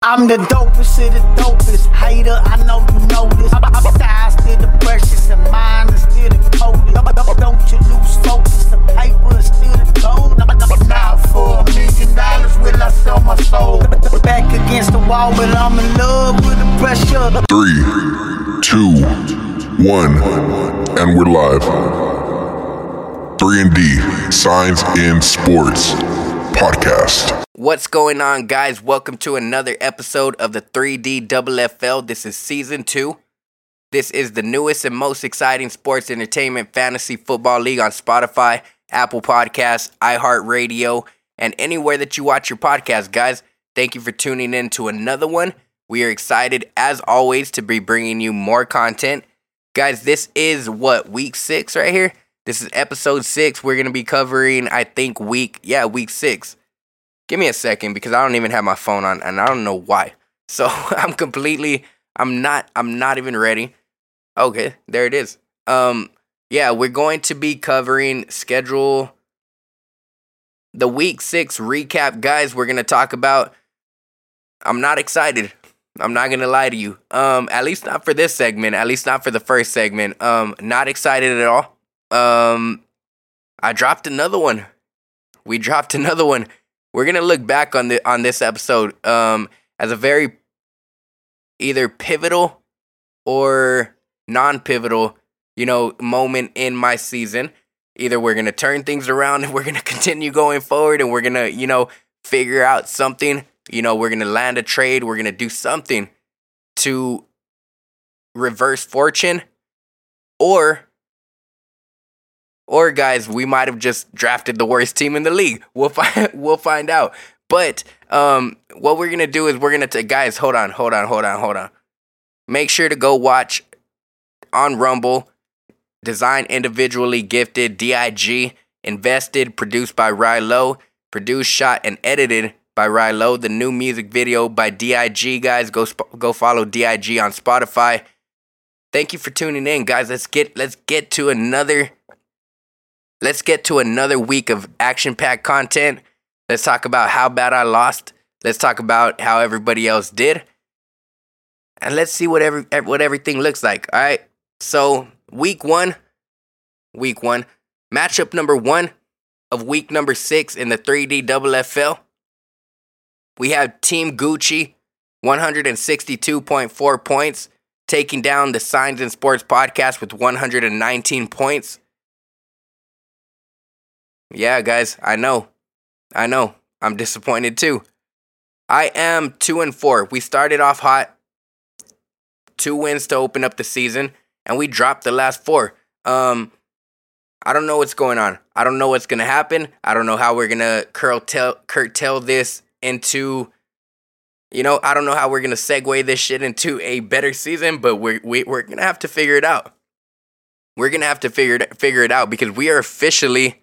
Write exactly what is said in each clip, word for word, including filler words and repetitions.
I'm the dopest of the dopest. Hater, I know you know this. My style still the precious and mine is still the coldest. Don't you lose focus, the paper is still the gold. Now for a million dollars will I sell my soul. Back against the wall, but I'm in love with the pressure. Three, two, one, and we're live. three and D, Signs in Sports Podcast. What's going on, guys? Welcome to another episode of the three D F F L. This is season two. This is the newest and most exciting sports entertainment fantasy football league on Spotify, Apple Podcasts, iHeartRadio, and anywhere that you watch your podcast, guys. Thank you for tuning in to another one. We are excited, as always, to be bringing you more content. Guys, this is, what, week six right here? This is episode six. We're going to be covering, I think, week, yeah, week six. Give me a second because I don't even have my phone on and I don't know why. So I'm completely, I'm not, I'm not even ready. Okay, there it is. Um, yeah, we're going to be covering schedule, the week six recap, guys. We're going to talk about, I'm not excited. I'm not going to lie to you. Um, at least not for this segment, at least not for the first segment. Um, not excited at all. Um, I dropped another one. We dropped another one. We're gonna look back on the on this episode um, as a very either pivotal or non-pivotal, you know, moment in my season. Either we're gonna turn things around and we're gonna continue going forward, and we're gonna, you know, figure out something. You know, we're gonna land a trade. We're gonna do something to reverse fortune, or. Or, guys, we might have just drafted the worst team in the league. We'll find, we'll find out. But um, what we're going to do is we're going to, guys, hold on, hold on, hold on, hold on. Make sure to go watch on Rumble, Design Individually Gifted, D I G, Invested, produced by Rylo, produced, shot, and edited by Rylo. The new music video by D I G, guys. Go go follow D I G on Spotify. Thank you for tuning in, guys. Let's get let's get to another... Let's get to another week of action-packed content. Let's talk about how bad I lost. Let's talk about how everybody else did. And let's see what every, what everything looks like, all right? So, week one, week one, matchup number one of week number six in the three D F F L. We have Team Gucci, one hundred sixty-two point four points, taking down the Signs in Sports Podcast with one hundred nineteen points. Yeah, guys, I know. I know. I'm disappointed too. I am two and four. We started off hot. Two wins to open up the season, and we dropped the last four. Um, I don't know what's going on. I don't know what's gonna happen. I don't know how we're gonna curtail curtail this into. You know, I don't know how we're gonna segue this shit into a better season, but we're we, we're gonna have to figure it out. We're gonna have to figure it figure it out because we are officially.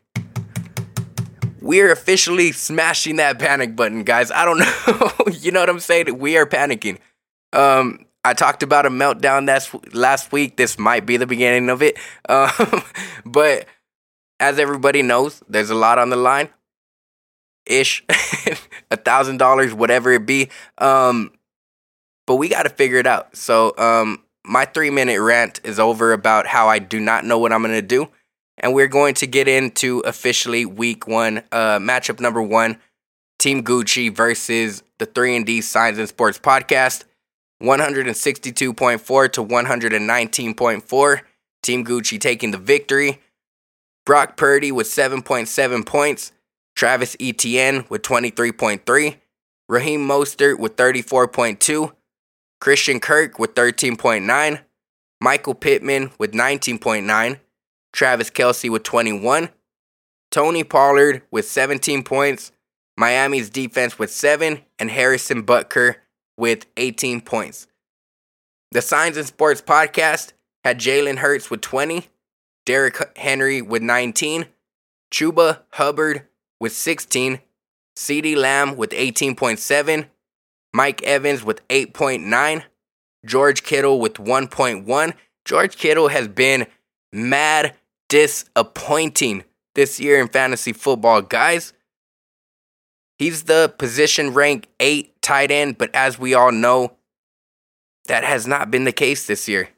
We're officially smashing that panic button, guys. I don't know. You know what I'm saying? We are panicking. Um, I talked about a meltdown that's last week. This might be the beginning of it. Um, but as everybody knows, there's a lot on the line. Ish. A thousand dollars, whatever it be. Um, but we got to figure it out. So um, my three-minute rant is over about how I do not know what I'm going to do. And we're going to get into officially week one, uh, matchup number one, Team Gucci versus the three and D Signs in Sports Podcast, one hundred sixty-two point four to one hundred nineteen point four. Team Gucci taking the victory. Brock Purdy with seven point seven points. Travis Etienne with twenty-three point three. Raheem Mostert with thirty-four point two. Christian Kirk with thirteen point nine. Michael Pittman with nineteen point nine. Travis Kelce with twenty-one. Tony Pollard with seventeen points. Miami's defense with seven. And Harrison Butker with eighteen points. The Signs in Sports Podcast had Jalen Hurts with twenty. Derrick Henry with nineteen. Chuba Hubbard with sixteen. CeeDee Lamb with eighteen point seven. Mike Evans with eight point nine. George Kittle with one point one. George Kittle has been mad disappointing this year in fantasy football, guys. He's the position rank eight tight end, but as we all know, that has not been the case this year.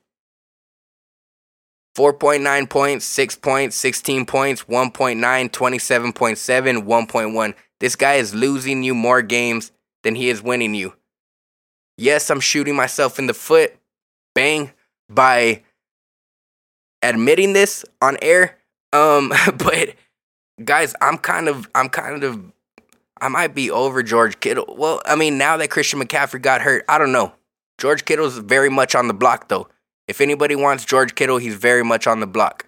four point nine points, six points, sixteen points, one point nine, twenty-seven point seven, one point one. This guy is losing you more games than he is winning you. Yes, I'm shooting myself in the foot, bang, by admitting this on air. Um, but guys, I'm kind of, I'm kind of, I might be over George Kittle. Well, I mean, now that Christian McCaffrey got hurt, I don't know. George Kittle's very much on the block, though. If anybody wants George Kittle, he's very much on the block.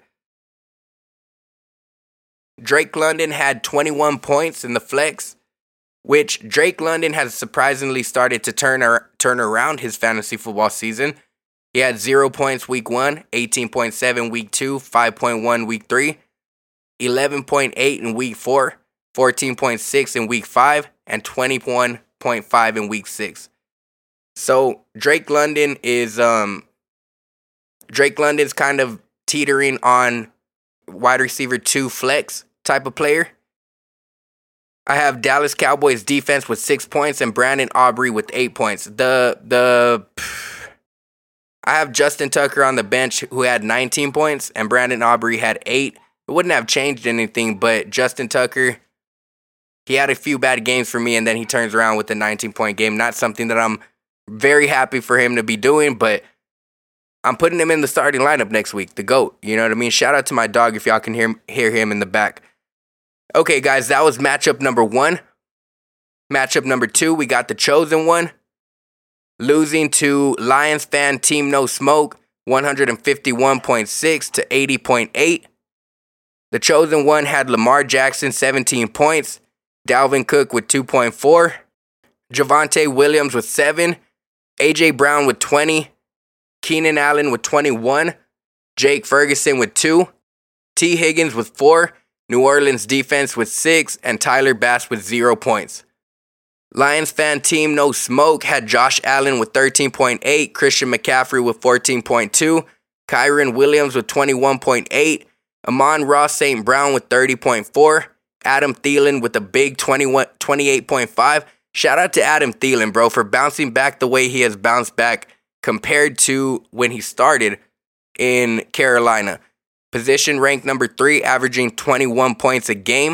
Drake London had twenty-one points in the flex, which Drake London has surprisingly started to turn ar- turn around his fantasy football season. He had zero points week one, eighteen point seven week two, five point one week three, eleven point eight in week four, fourteen point six in week five, and twenty-one point five in week six. So Drake London is um Drake London's kind of teetering on wide receiver two flex type of player. I have Dallas Cowboys defense with six points and Brandon Aubrey with eight points. The the I have Justin Tucker on the bench who had nineteen points and Brandon Aubrey had eight. It wouldn't have changed anything, but Justin Tucker, he had a few bad games for me and then he turns around with a nineteen-point game. Not something that I'm very happy for him to be doing, but I'm putting him in the starting lineup next week, the GOAT. You know what I mean? Shout out to my dog if y'all can hear hear him in the back. Okay, guys, that was matchup number one. Matchup number two, we got the chosen one. Losing to Lions fan Team No Smoke, one fifty-one point six to eighty point eight. The chosen one had Lamar Jackson, seventeen points. Dalvin Cook with two point four. Javonte Williams with seven. A J Brown with twenty. Keenan Allen with twenty-one. Jake Ferguson with two. T. Higgins with four. New Orleans defense with six. And Tyler Bass with zero points. Lions fan Team No Smoke had Josh Allen with thirteen point eight. Christian McCaffrey with fourteen point two. Kyron Williams with twenty-one point eight. Amon-Ra Saint Brown with thirty point four. Adam Thielen with a big twenty-one, twenty-eight point five. Shout out to Adam Thielen, bro, for bouncing back the way he has bounced back compared to when he started in Carolina. Position ranked number three, averaging twenty-one points a game.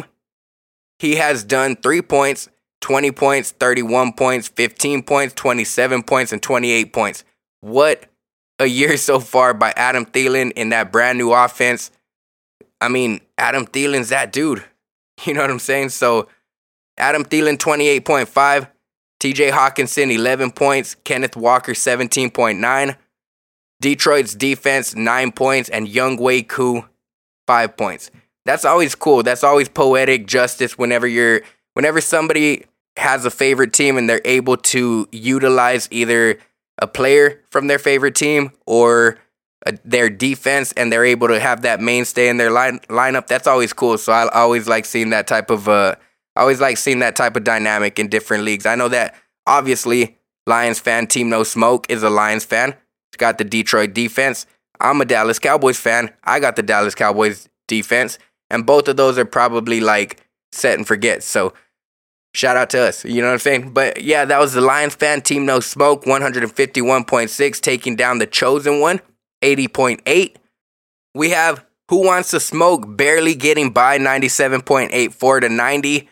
He has done three points, twenty points, thirty-one points, fifteen points, twenty-seven points, and twenty-eight points. What a year so far by Adam Thielen in that brand new offense. I mean, Adam Thielen's that dude. You know what I'm saying? So, Adam Thielen, twenty-eight point five. T J Hawkinson, eleven points. Kenneth Walker, seventeen point nine. Detroit's defense, nine points. And Younghoe Koo, five points. That's always cool. That's always poetic justice whenever you're, whenever somebody has a favorite team and they're able to utilize either a player from their favorite team or a, their defense and they're able to have that mainstay in their line, lineup. That's always cool. So I always like seeing that type of, uh, I always like seeing that type of dynamic in different leagues. I know that obviously Lions fan Team No Smoke is a Lions fan. He's got the Detroit defense. I'm a Dallas Cowboys fan. I got the Dallas Cowboys defense. And both of those are probably like set and forget. So shout out to us. You know what I'm saying? But yeah, that was the Lions fan Team No Smoke, one fifty-one point six, taking down the chosen one, eighty point eight. We have Who Wants to Smoke barely getting by, ninety-seven point eight four to ninety.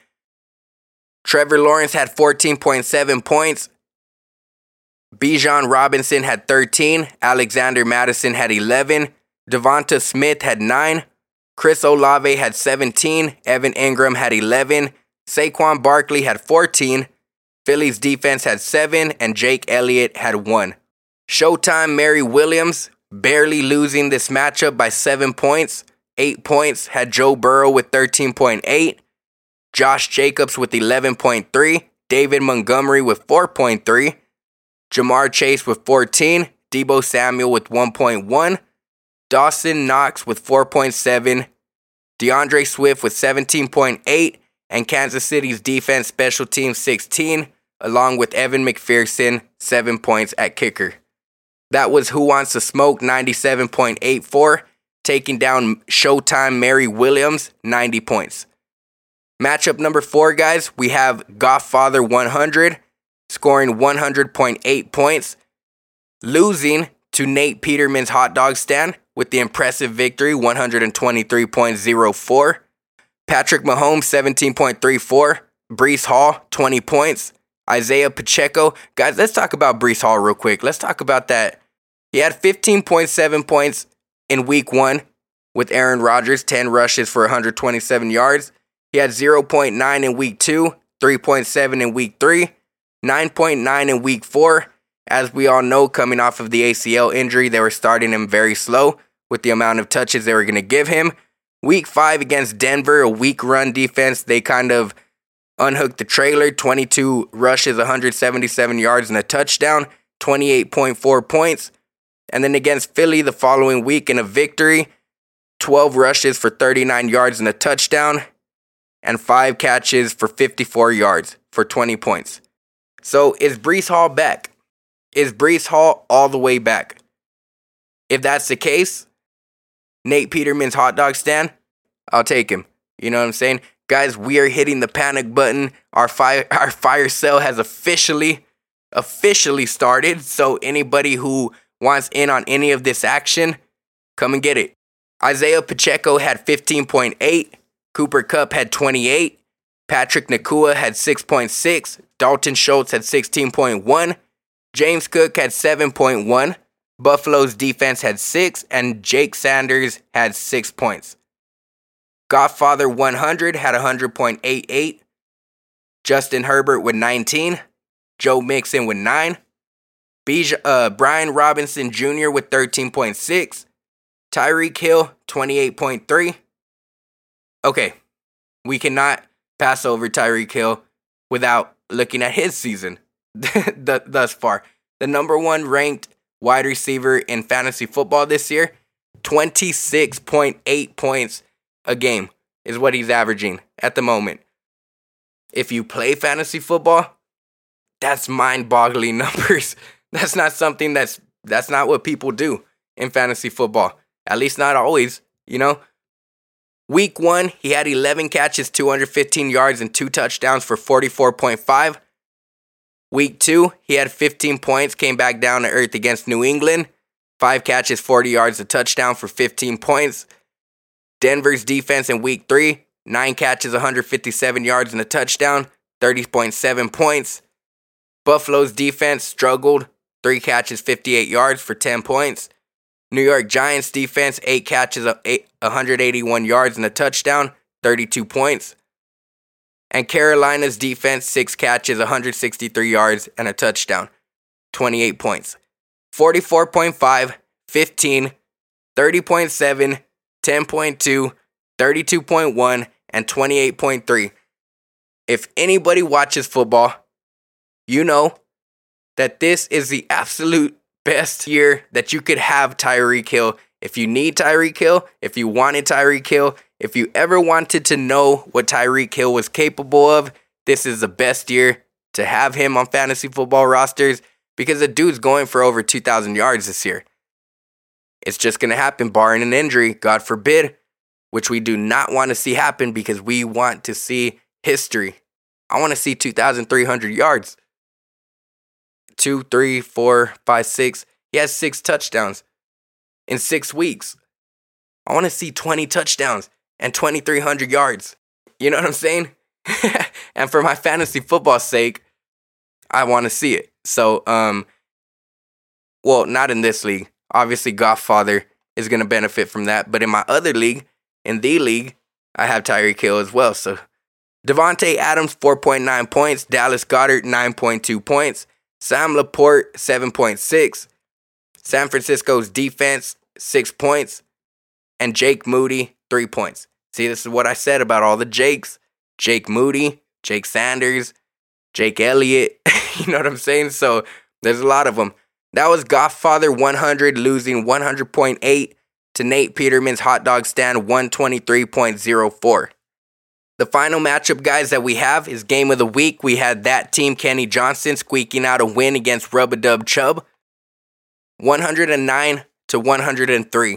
Trevor Lawrence had fourteen point seven points. Bijan Robinson had thirteen. Alexander Madison had eleven. Devonta Smith had nine. Chris Olave had seventeen. Evan Ingram had eleven. Saquon Barkley had fourteen. Philly's defense had seven. And Jake Elliott had one. Showtime Mary Williams barely losing this matchup by seven points. Eight points had Joe Burrow with thirteen point eight. Josh Jacobs with eleven point three. David Montgomery with four point three. Jamar Chase with fourteen. Deebo Samuel with one point one. Dawson Knox with four point seven. DeAndre Swift with seventeen point eight. And Kansas City's defense special team sixteen. Along with Evan McPherson, seven points at kicker. That was Who Wants to Smoke, ninety-seven point eight four. Taking down Showtime Mary Williams, ninety points. Matchup number four, guys, we have Godfather one hundred. scoring one hundred point eight points, losing to Nate Peterman's hot dog stand with the impressive victory, one hundred twenty-three point oh four. Patrick Mahomes, seventeen point three four. Breece Hall, twenty points. Isaiah Pacheco. Guys, let's talk about Breece Hall real quick. Let's talk about that. He had fifteen point seven points in week one with Aaron Rodgers, ten rushes for one hundred twenty-seven yards. He had zero point nine in week two, three point seven in week three, nine point nine in week four. As we all know, coming off of the A C L injury, they were starting him very slow with the amount of touches they were going to give him. Week five against Denver, a weak run defense, they kind of unhooked the trailer. twenty-two rushes, one hundred seventy-seven yards, and a touchdown, twenty-eight point four points. And then against Philly the following week in a victory, twelve rushes for thirty-nine yards and a touchdown, and five catches for fifty-four yards for twenty points. So is Breece Hall back? Is Breece Hall all the way back? If that's the case, Nate Peterman's hot dog stand, I'll take him. You know what I'm saying? Guys, we are hitting the panic button. Our fire, our fire sale has officially, officially started. So anybody who wants in on any of this action, come and get it. Isaiah Pacheco had fifteen point eight. Cooper Kupp had twenty-eight. Patrick Nacua had six point six. Dalton Schultz had sixteen point one. James Cook had seven point one. Buffalo's defense had six. And Jake Sanders had six points. Godfather one hundred had one hundred point eight eight. Justin Herbert with nineteen. Joe Mixon with nine. Bij- uh, Brian Robinson Junior with thirteen point six. Tyreek Hill, twenty-eight point three. Okay, we cannot pass over Tyreek Hill without looking at his season thus far. The number one ranked wide receiver in fantasy football this year, twenty-six point eight points a game is what he's averaging at the moment. If you play fantasy football, that's mind-boggling numbers. That's not something that's, that's not what people do in fantasy football. At least not always, you know. Week one, he had eleven catches, two hundred fifteen yards, and two touchdowns for forty-four point five. Week two, he had fifteen points, came back down to earth against New England. Five catches, forty yards, a touchdown for fifteen points. Denver's defense in week three, nine catches, one hundred fifty-seven yards, and a touchdown, thirty point seven points. Buffalo's defense struggled, three catches, fifty-eight yards for ten points. New York Giants defense, eight catches, one hundred eighty-one yards, and a touchdown, thirty-two points. And Carolina's defense, six catches, one hundred sixty-three yards, and a touchdown, twenty-eight points. forty-four point five, fifteen, thirty point seven, ten point two, thirty-two point one, and twenty-eight point three. If anybody watches football, you know that this is the absolute best year that you could have Tyreek Hill. If you need Tyreek Hill, if you wanted Tyreek Hill, if you ever wanted to know what Tyreek Hill was capable of, this is the best year to have him on fantasy football rosters because the dude's going for over two thousand yards this year. It's just going to happen barring an injury, God forbid, which we do not want to see happen because we want to see history. I want to see two thousand three hundred yards. Two, three, four, five, six. He has six touchdowns in six weeks. I want to see twenty touchdowns and twenty-three hundred yards. You know what I'm saying? And for my fantasy football sake, I want to see it. So, um, well, not in this league. Obviously, Godfather is going to benefit from that. But in my other league, in the league, I have Tyreek Hill as well. So, Devontae Adams, four point nine points. Dallas Goedert, nine point two points. Sam Laporte, seven point six. San Francisco's defense, six points. And Jake Moody, three points. See, this is what I said about all the Jakes. Jake Moody, Jake Sanders, Jake Elliott. You know what I'm saying? So, there's a lot of them. That was Godfather one hundred losing one hundred point eight to Nate Peterman's hot dog stand one twenty-three point oh four. The final matchup, guys, that we have is Game of the Week. We had that team, Kenny Johnson, squeaking out a win against Rub-a-Dub Chubb. one oh nine to one oh three.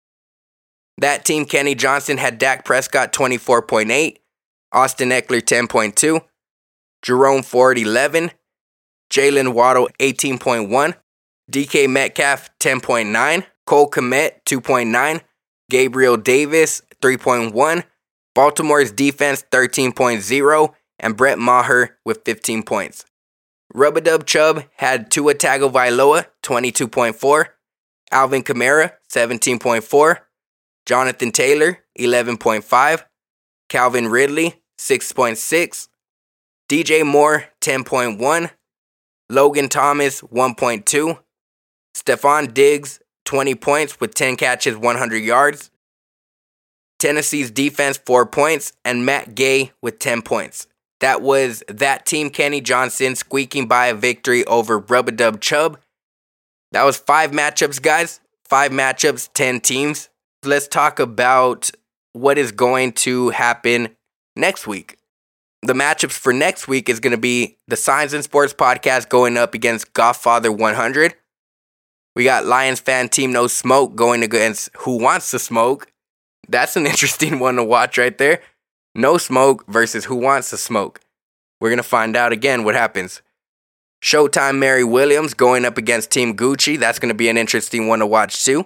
That team, Kenny Johnson, had Dak Prescott twenty-four point eight, Austin Eckler ten point two, Jerome Ford eleven, Jalen Waddle, eighteen point one. D K Metcalf, ten point nine. Cole Kmet, two point nine. Gabriel Davis, three point one. Baltimore's defense, thirteen point oh. And Brett Maher with fifteen points. Rub-a-Dub Chubb had Tua Tagovailoa, twenty-two point four. Alvin Kamara, seventeen point four. Jonathan Taylor, eleven point five. Calvin Ridley, six point six. D J Moore, ten point one. Logan Thomas, one point two. Stephon Diggs, twenty points with ten catches, one hundred yards. Tennessee's defense, four points. And Matt Gay with ten points. That was that team, Kenny Johnson, squeaking by a victory over Rub-a-Dub Chubb. That was five matchups, guys. Five matchups, ten teams. Let's talk about what is going to happen next week. The matchups for next week is going to be the Signs and Sports podcast going up against Godfather one hundred. We got Lions fan team No Smoke going against Who Wants to Smoke. That's an interesting one to watch right there. No Smoke versus Who Wants to Smoke. We're going to find out again what happens. Showtime Mary Williams going up against Team Gucci. That's going to be an interesting one to watch too.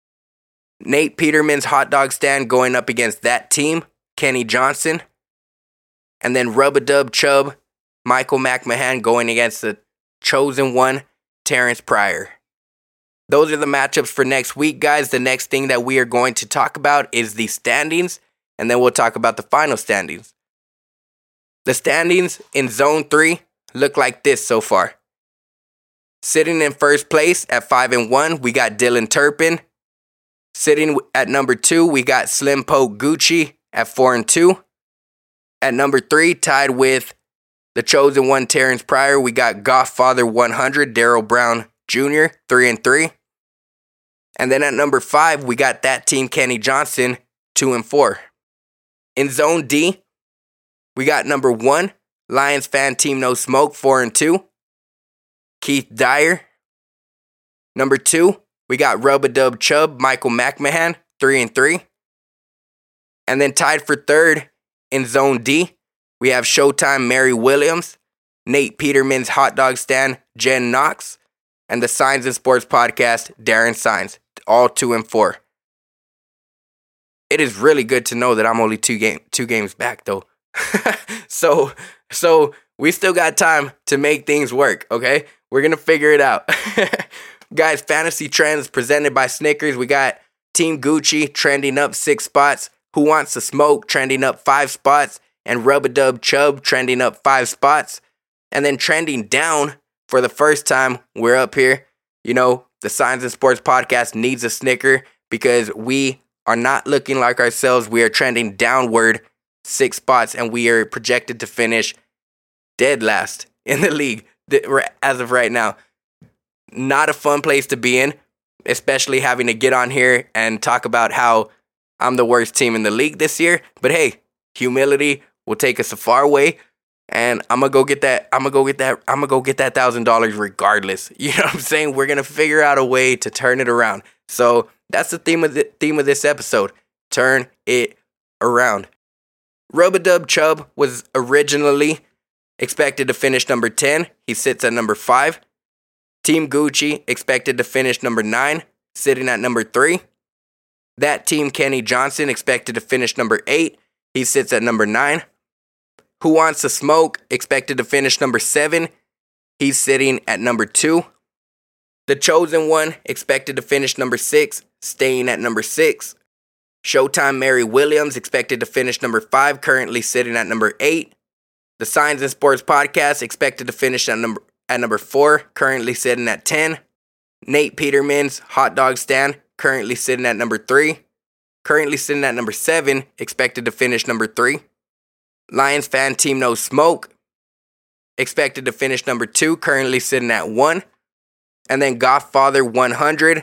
Nate Peterman's hot dog stand going up against that team, Kenny Johnson. And then Rub-a-Dub Chubb, Michael McMahon going against the chosen one, Terrence Pryor. Those are the matchups for next week, guys. The next thing that we are going to talk about is the standings, and then we'll talk about the final standings. The standings in Zone three look like this so far. Sitting in first place at five and one, we got Dylan Turpin. Sitting at number two, we got Slim Poke Gucci at four and two. At number three, tied with the chosen one, Terrence Pryor, we got Godfather one hundred, Daryl Brown Junior, three and three. And then at number five, we got that team, Kenny Johnson, two and four. In Zone D, we got number one, Lions fan team No Smoke, four and two. Keith Dyer. Number two, we got Rub-a-Dub Chubb, Michael McMahon, three and three. And then tied for third in Zone D, we have Showtime Mary Williams, Nate Peterman's hot dog stand, Jen Knox, and the Signs and Sports podcast, Darren Signs, all two and four. It is really good to know that I'm only two game two games back though. so so we still got time to make things work, okay? We're gonna figure it out. Guys, Fantasy Trends presented by Snickers. We got Team Gucci trending up six spots. Who Wants to Smoke trending up five spots. And Rub-a-Dub Chubb trending up five spots. And then trending down for the first time, we're up here. You know, the Signs and Sports podcast needs a Snicker because we are not looking like ourselves. We are trending downward six spots, and we are projected to finish dead last in the league as of right now. Not a fun place to be in, especially having to get on here and talk about how I'm the worst team in the league this year. But hey, humility will take us a far way. And I'm gonna go get that. I'm gonna go get that. I'm gonna go get that thousand dollars regardless. You know what I'm saying? We're gonna figure out a way to turn it around. So that's the theme of the theme of this episode. Turn it around. Rub-a-Dub Chubb was originally expected to finish number ten. He sits at number five. Team Gucci expected to finish number nine, sitting at number three. That team, Kenny Johnson, expected to finish number eight. He sits at number nine. Who Wants to Smoke expected to finish number seven. He's sitting at number two. The Chosen One expected to finish number six, staying at number six. Showtime Mary Williams expected to finish number five, currently sitting at number eight. The Signs and Sports podcast expected to finish at number at number four, currently sitting at ten. Nate Peterman's hot dog stand, currently sitting at number three. Currently sitting at number seven, expected to finish number three. Lions fan team No Smoke, expected to finish number two, currently sitting at one. And then Godfather one hundred,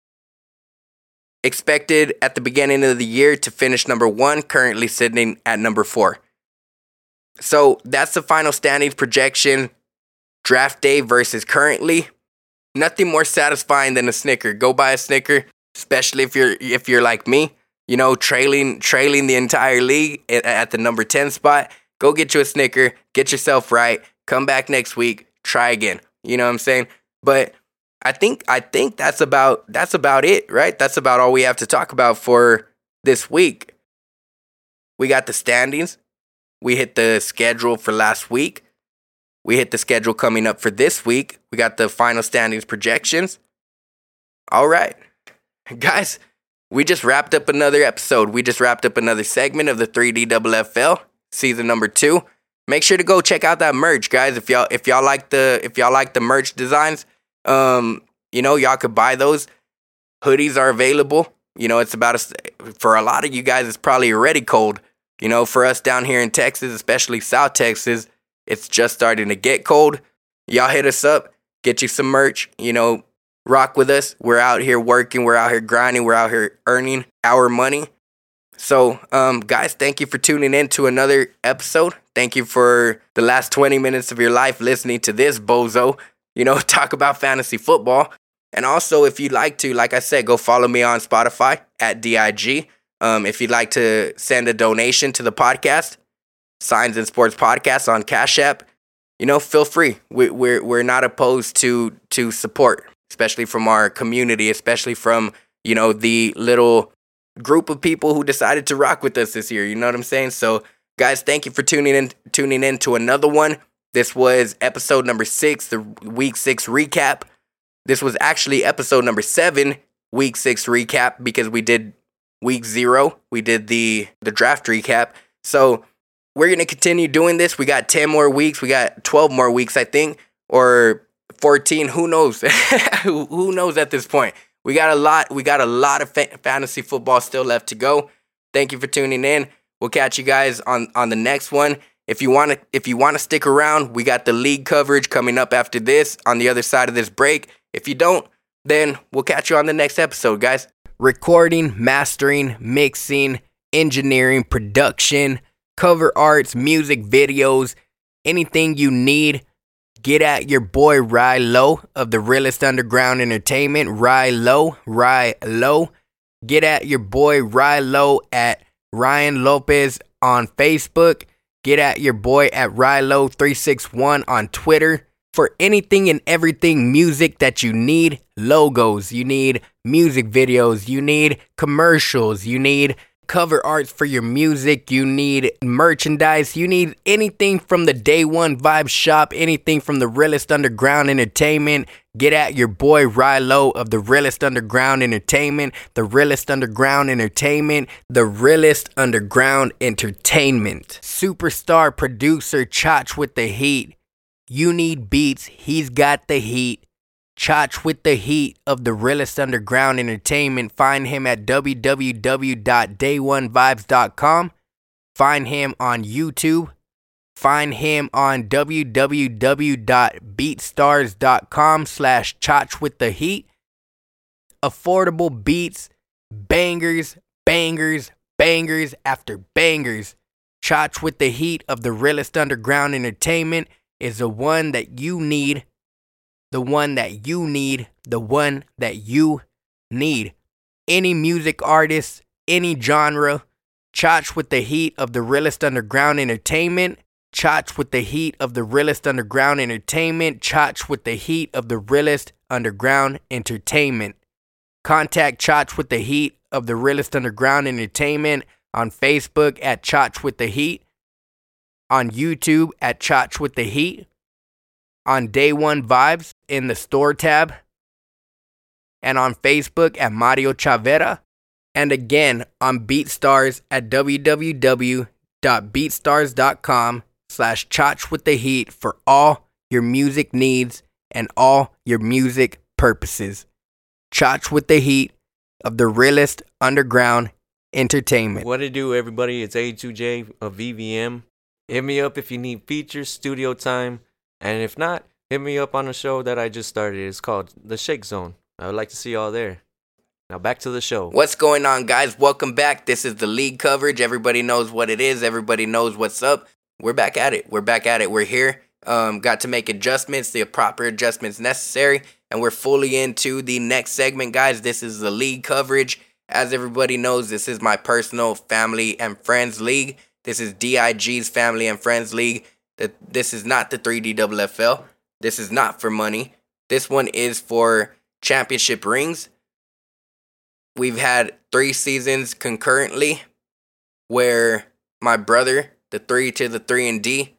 expected at the beginning of the year to finish number one, currently sitting at number four. So that's the final standings projection, draft day versus currently. Nothing more satisfying than a Snicker. Go buy a Snicker, especially if you're if you're like me, you know, trailing trailing the entire league at the number ten spot. Go get you a Snicker, get yourself right, come back next week, try again. You know what I'm saying? But I think I think that's about that's about it, right? That's about all we have to talk about for this week. We got the standings. We hit the schedule for last week. We hit the schedule coming up for this week. We got the final standings projections. All right. Guys, we just wrapped up another episode. We just wrapped up another segment of the three D F F L season number two. Make sure to go check out that merch, guys. If y'all if y'all like the if y'all like the merch designs, um, you know, y'all could buy those. Hoodies are available. You know, it's about a, for a lot of you guys, it's probably already cold. You know, for us down here in Texas, especially South Texas, it's just starting to get cold. Y'all hit us up, get you some merch, you know, rock with us. We're out here working, we're out here grinding, we're out here earning our money. So, um, guys, thank you for tuning in to another episode. Thank you for the last twenty minutes of your life listening to this bozo, you know, talk about fantasy football. And also, if you'd like to, like I said, go follow me on Spotify at D I G. Um, if you'd like to send a donation to the podcast, Signs and Sports Podcast on Cash App, you know, feel free. We, we're we're not opposed to to support, especially from our community, especially from, you know, the little group of people who decided to rock with us this year. You know what I'm saying? So, guys, thank you for tuning in tuning in to another one. This was episode number six, the week six recap. This was actually episode number seven, week six recap, because we did week zero. We did the the draft recap. So we're going to continue doing this. We got ten more weeks. We got twelve more weeks, I think, or fourteen. Who knows? who, who knows at this point? We got a lot. We got a lot of fa- fantasy football still left to go. Thank you for tuning in. We'll catch you guys on, on the next one. If you want to, if you want to stick around, we got the league coverage coming up after this on the other side of this break. If you don't, then we'll catch you on the next episode, guys. Recording, mastering, mixing, engineering, production, cover arts, music videos, anything you need, get at your boy Rye Low of the Realest Underground Entertainment. Rye Low, Rye Low. Get at your boy Rye Low at Ryan Lopez on Facebook. Get at your boy at Rye Low three six one on Twitter. For anything and everything music that you need, logos, you need music videos, you need commercials, you need cover arts for your music, you need merchandise, you need anything from the Day One Vibe Shop, anything from the Realest Underground Entertainment. Get at your boy Rilo of the Realest Underground Entertainment, the Realest Underground Entertainment, the Realest Underground Entertainment. Superstar producer Chach with the heat. You need beats, he's got the heat. Chach with the heat of the Realest Underground Entertainment. Find him at w w w dot day one vibes dot com. Find him on YouTube. Find him on w w w dot beatstars dot com slash Chach with the heat. Affordable beats, bangers, bangers, bangers after bangers. Chach with the heat of the Realest Underground Entertainment is the one that you need. The one that you need. The one that you need. Any music artist, any genre. Chach with the heat of the Realest Underground Entertainment. Chach with the heat of the Realest Underground Entertainment. Chach with the heat of the Realest Underground Entertainment. Contact Chach with the heat of the Realest Underground Entertainment on Facebook at Chach with the heat. On YouTube at Chach with the heat. On Day One Vibes in the store tab. And on Facebook at Mario Chavera. And again on BeatStars at w w w dot beatstars dot com slash Chach with the heat for all your music needs and all your music purposes. Chach with the heat of the Realest Underground Entertainment. What it do, everybody? It's A two J of V V M. Hit me up if you need features, studio time, and if not, hit me up on a show that I just started. It's called The Shake Zone. I would like to see y'all there. Now back to the show. What's going on, guys? Welcome back. This is the league coverage. Everybody knows what it is. Everybody knows what's up. We're back at it. We're back at it. We're here. Um, got to make adjustments, the proper adjustments necessary, and we're fully into the next segment, guys. This is the league coverage. As everybody knows, this is my personal family and friends league. This is D I G's Family and Friends League. This is not the three D F F L. This is not for money. This one is for championship rings. We've had three seasons concurrently where my brother, the three to the three and D,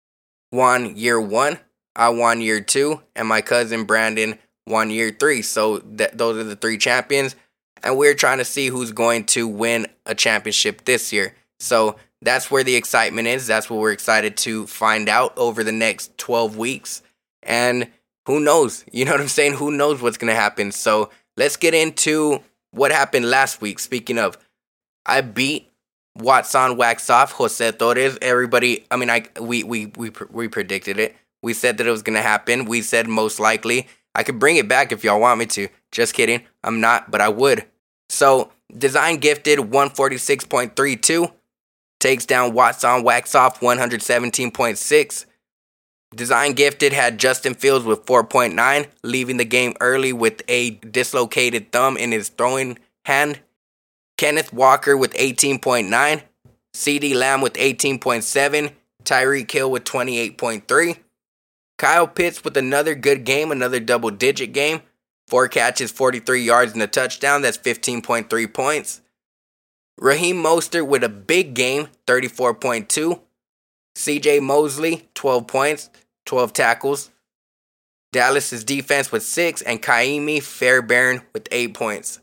won year one. I won year two, and my cousin Brandon won year three. So th- those are the three champions, and we're trying to see who's going to win a championship this year. So that's where the excitement is. That's what we're excited to find out over the next twelve weeks. And who knows? You know what I'm saying? Who knows what's going to happen? So let's get into what happened last week. Speaking of, I beat Wax On, Wax Off, Jose Torres. Everybody, I mean, I we we we we predicted it. We said that it was going to happen. We said most likely. I could bring it back if y'all want me to. Just kidding. I'm not, but I would. So, Design Gifted one forty-six point three two takes down Wax On, Wax Off one seventeen point six. Design Gifted had Justin Fields with four point nine, leaving the game early with a dislocated thumb in his throwing hand. Kenneth Walker with eighteen point nine, CeeDee Lamb with eighteen point seven, Tyreek Hill with twenty-eight point three. Kyle Pitts with another good game, another double-digit game. Four catches, forty-three yards, and a touchdown. That's fifteen point three points. Raheem Mostert with a big game, thirty-four point two. C J Mosley, twelve points, twelve tackles. Dallas's defense with six, and Kaimi Fairbairn with eight points.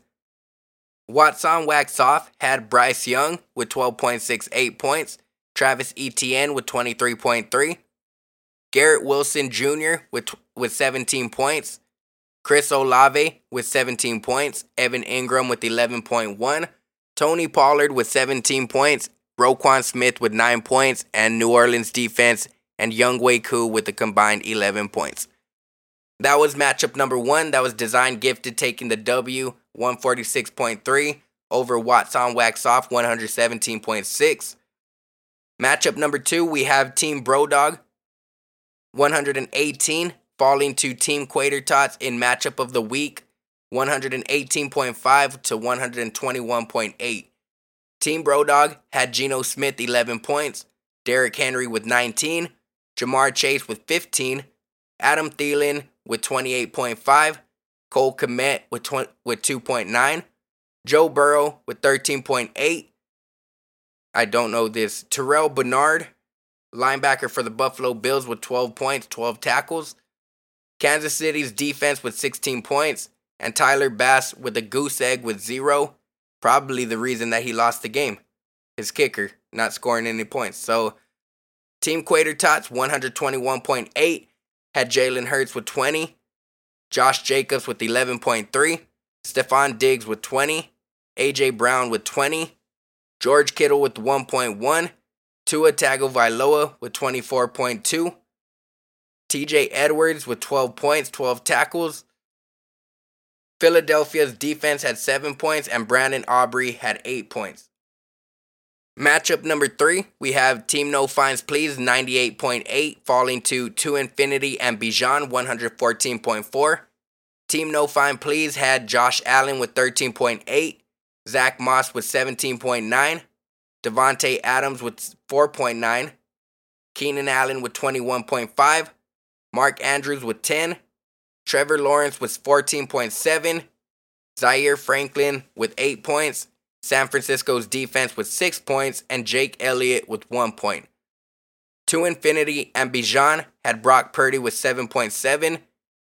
Wax On, Wax Off had Bryce Young with twelve point six eight points. Travis Etienne with twenty-three point three. Garrett Wilson Junior with with seventeen points. Chris Olave with seventeen points. Evan Ingram with eleven point one. Tony Pollard with seventeen points. Roquan Smith with nine points. And New Orleans defense and Younghoe Koo with a combined eleven points. That was matchup number one. That was Design Gifted taking the W, one forty-six point three over Wax On, Wax Off, one seventeen point six. Matchup number two, we have Team Brodog, one eighteen, falling to Team Quater Tots in matchup of the week, one eighteen point five to one twenty-one point eight. Team Brodog had Geno Smith, eleven points, Derrick Henry with nineteen, Jamar Chase with fifteen, Adam Thielen with twenty-eight point five, Cole Kmet with tw- with two point nine, Joe Burrow with thirteen point eight. I don't know this. Terrell Bernard, linebacker for the Buffalo Bills with twelve points, twelve tackles. Kansas City's defense with sixteen points. And Tyler Bass with a goose egg with zero. Probably the reason that he lost the game. His kicker, not scoring any points. So, Team Quater Tots, one twenty-one point eight. Had Jalen Hurts with twenty. Josh Jacobs with eleven point three. Stephon Diggs with twenty. A J Brown with twenty. George Kittle with one point one. Tua Tagovailoa with twenty-four point two. T J Edwards with twelve points, twelve tackles. Philadelphia's defense had seven points, and Brandon Aubrey had eight points. Matchup number three, we have Team No Fines Please, ninety-eight point eight, falling to To Infinity and Bijan, one fourteen point four. Team No Fine Please had Josh Allen with thirteen point eight, Zach Moss with seventeen point nine, Devontae Adams with four point nine, Keenan Allen with twenty-one point five, Mark Andrews with ten, Trevor Lawrence with fourteen point seven, Zaire Franklin with eight points, San Francisco's defense with six points, and Jake Elliott with one point. To Infinity and Bijan had Brock Purdy with seven point seven,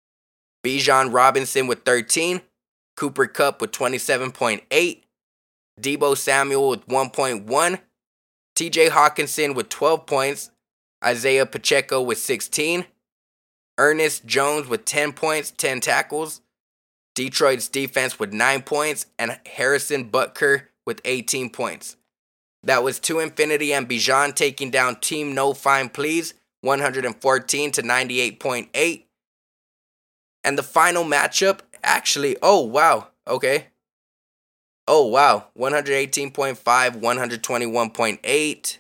Bijan Robinson with thirteen, Cooper Kupp with twenty-seven point eight, Deebo Samuel with one point one, T J Hawkinson with twelve points, Isaiah Pacheco with sixteen, Ernest Jones with ten points, ten tackles, Detroit's defense with nine points, and Harrison Butker with eighteen points. That was To Infinity and Bijan taking down Team No Fine Please, one fourteen to ninety-eight point eight. And the final matchup, actually, oh wow, okay. Oh wow, one eighteen point five, one twenty-one point eight.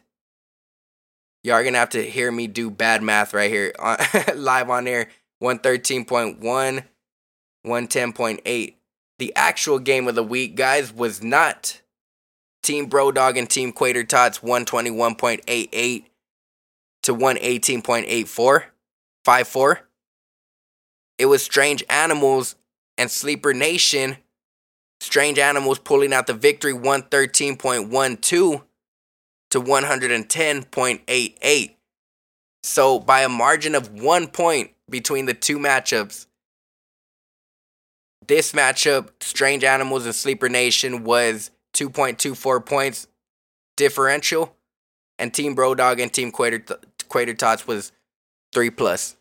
Y'all are going to have to hear me do bad math right here. Live on air, one thirteen point one, one ten point eight. The actual game of the week, guys, was not Team Brodog and Team Quater Tots, one twenty-one point eight eight to one eighteen point eight four, five four. it was Strange Animals and Sleeper Nation. Strange Animals pulling out the victory, one thirteen point one two to one ten point eight eight. So by a margin of one point between the two matchups, this matchup, Strange Animals and Sleeper Nation, was two point two four points differential, and Team Brodog and Team Quater, Quater Tots was three plus.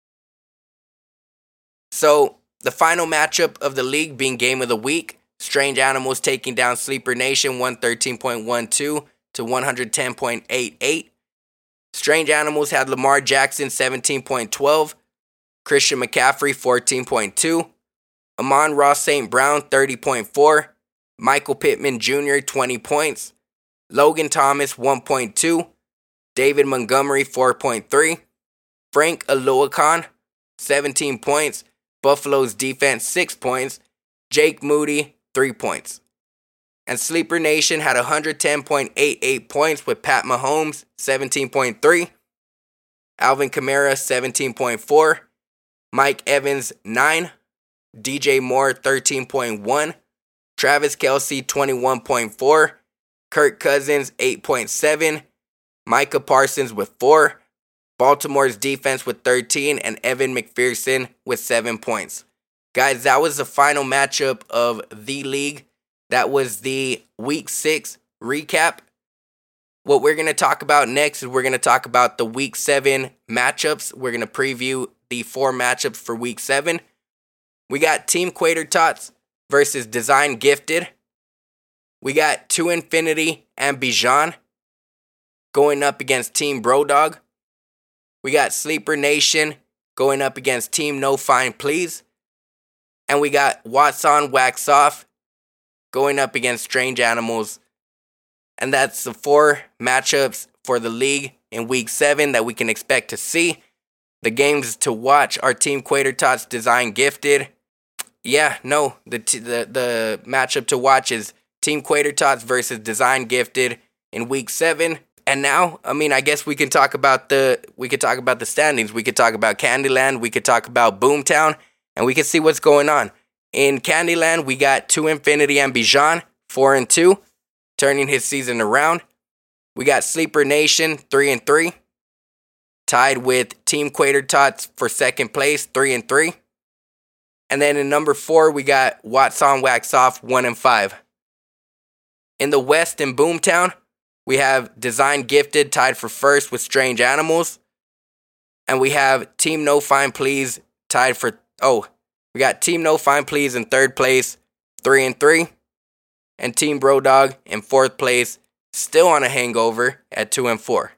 So the final matchup of the league being game of the week, Strange Animals taking down Sleeper Nation, one thirteen point one two to one ten point eight eight. Strange Animals had Lamar Jackson, seventeen point one two, Christian McCaffrey, fourteen point two, Amon-Ra Saint Brown, thirty point four, Michael Pittman Junior, twenty points, Logan Thomas, one point two, David Montgomery, four point three, Frank Aluakon, seventeen points, Buffalo's defense, six points, Jake Moody, three points. And Sleeper Nation had one ten point eight eight points with Pat Mahomes, seventeen point three, Alvin Kamara, seventeen point four, Mike Evans, nine, D J Moore, thirteen point one, Travis Kelce, twenty-one point four, Kirk Cousins, eight point seven, Micah Parsons with four, Baltimore's defense with thirteen, and Evan McPherson with seven points. Guys, that was the final matchup of the league. That was the Week six recap. What we're going to talk about next is we're going to talk about the Week seven matchups. We're going to preview the four matchups for Week seven. We got Team Quater Tots versus Design Gifted. We got To Infinity and Bijan going up against Team Brodog. We got Sleeper Nation going up against Team No Fine Please. And we got Watts On Wax Off going up against Strange Animals. And that's the four matchups for the league in Week seven that we can expect to see. The games to watch are Team Quater Tots Design Gifted. Yeah, no, the t- the the matchup to watch is Team Quater Tots versus Design Gifted in Week seven. And now, I mean, I guess we can talk about the we could talk about the standings. We could talk about Candyland. We could talk about Boomtown, and we can see what's going on. In Candyland, we got To Infinity and Bijan, four and two, turning his season around. We got Sleeper Nation, three and three, tied with Team Quater Tots for second place, three and three. And then in number four, we got Watts On Wax Off, one and five. In the West, in Boomtown, we have Design Gifted tied for first with Strange Animals. And we have Team No Fine Please tied for, oh, we got Team No Fine Please in third place, three and three. And Team Brodog in fourth place, still on a hangover at two and four.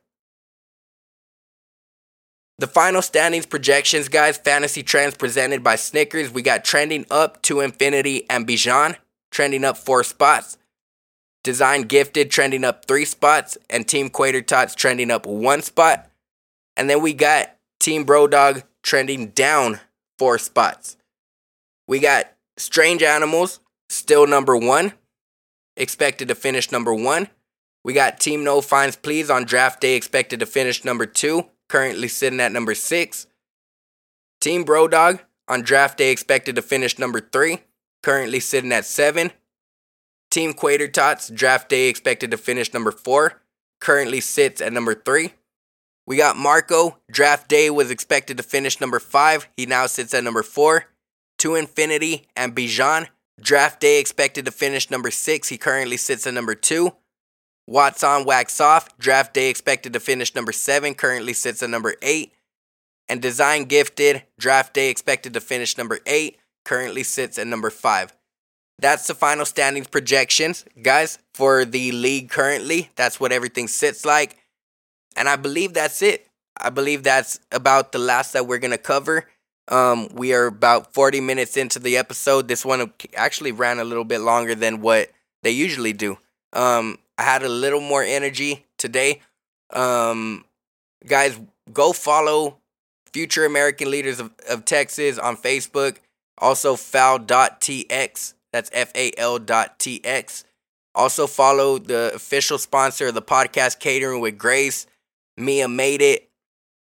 The final standings projections, guys, fantasy trends presented by Snickers. We got trending up To Infinity and Bijan, trending up four spots. Design Gifted trending up three spots, and Team Quater Tots trending up one spot. And then we got Team Brodog trending down four spots. We got Strange Animals still number one, expected to finish number one. We got Team No Fines Please on draft day expected to finish number two, currently sitting at number six. Team Brodog on draft day expected to finish number three, currently sitting at seven. Team Quater Tots draft day expected to finish number four, currently sits at number three. We got Marco, draft day was expected to finish number five, he now sits at number four. To Infinity and Bijan, draft day expected to finish number six, he currently sits at number two. Watts On Wax Off, draft day expected to finish number seven, currently sits at number eight. And Design Gifted, draft day expected to finish number eight, currently sits at number five. That's the final standings projections, guys, for the league currently. That's what everything sits like. And I believe that's it. I believe that's about the last that we're going to cover. Um, we are about forty minutes into the episode. This one actually ran a little bit longer than what they usually do. Um, I had a little more energy today. Um, guys, go follow Future American Leaders of, of Texas on Facebook. Also, F A L dot T X. That's F A L dot T X. Also, follow the official sponsor of the podcast, Catering with Grace, Mia Made It.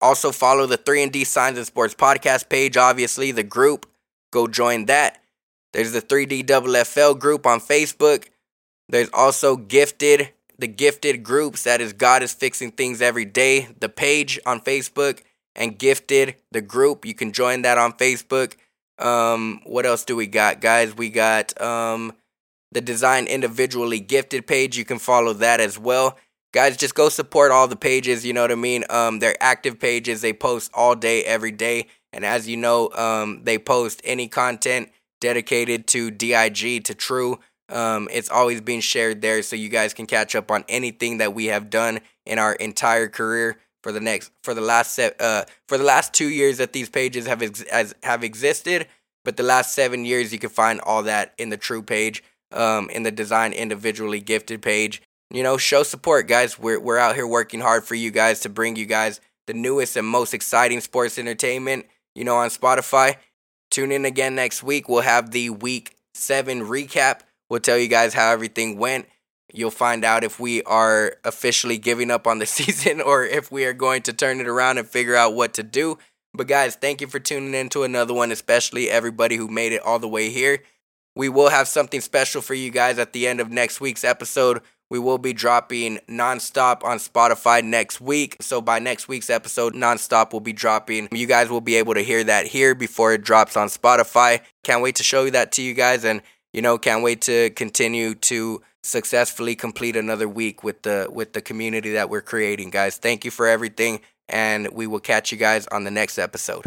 Also follow the three and D Signs and Sports podcast page, obviously, the group. Go join that. There's the three D F F L group on Facebook. There's also Gifted, the Gifted groups. That is God is Fixing Things Every Day, the page on Facebook. And Gifted, the group. You can join that on Facebook. Um, what else do we got, guys? We got um, the Design Individually Gifted page. You can follow that as well. Guys, just go support all the pages, you know what I mean? Um, they're active pages. They post all day, every day. And as you know, um, they post any content dedicated to D I G, to True. Um, it's always being shared there, so you guys can catch up on anything that we have done in our entire career for the next, for the last, se- uh, for the last two years that these pages have ex- as, have existed. But the last seven years, you can find all that in the True page, um, in the Design Individually Gifted page. You know, show support, guys. We're we're out here working hard for you guys to bring you guys the newest and most exciting sports entertainment, you know, on Spotify. Tune in again next week. We'll have the week seven recap. We'll tell you guys how everything went. You'll find out if we are officially giving up on the season or if we are going to turn it around and figure out what to do. But guys, thank you for tuning in to another one, especially everybody who made it all the way here. We will have something special for you guys at the end of next week's episode. We will be dropping nonstop on Spotify next week. So by next week's episode, nonstop will be dropping. You guys will be able to hear that here before it drops on Spotify. Can't wait to show that to you guys. And, you know, can't wait to continue to successfully complete another week with the with the community that we're creating, guys. Thank you for everything. And we will catch you guys on the next episode.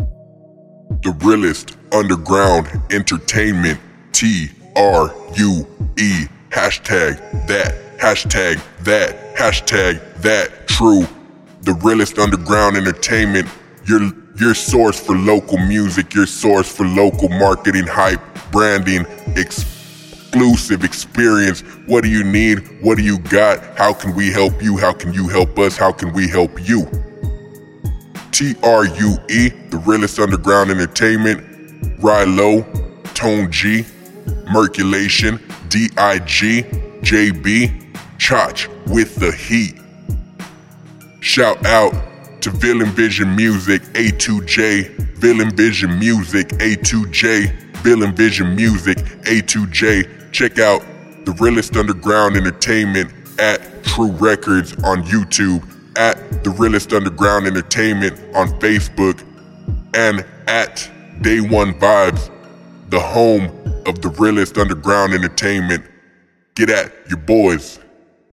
The realest underground entertainment, T R U E, hashtag that. Hashtag that, hashtag that, true. The realest underground entertainment, your your source for local music, your source for local marketing, hype, branding, exclusive experience. What do you need? What do you got? How can we help you? How can you help us? How can we help you? T R U E, the realest underground entertainment, Rilo, Tone G, Merculation, D I G, J B, Chach with the heat. Shout out to Villain Vision Music, A two J, Villain Vision Music, A two J, Villain Vision Music, A two J. Check out the realest underground entertainment at True Records on YouTube, at the realest underground entertainment on Facebook, and at Day One Vibes, the home of the realest underground entertainment. Get at your boys.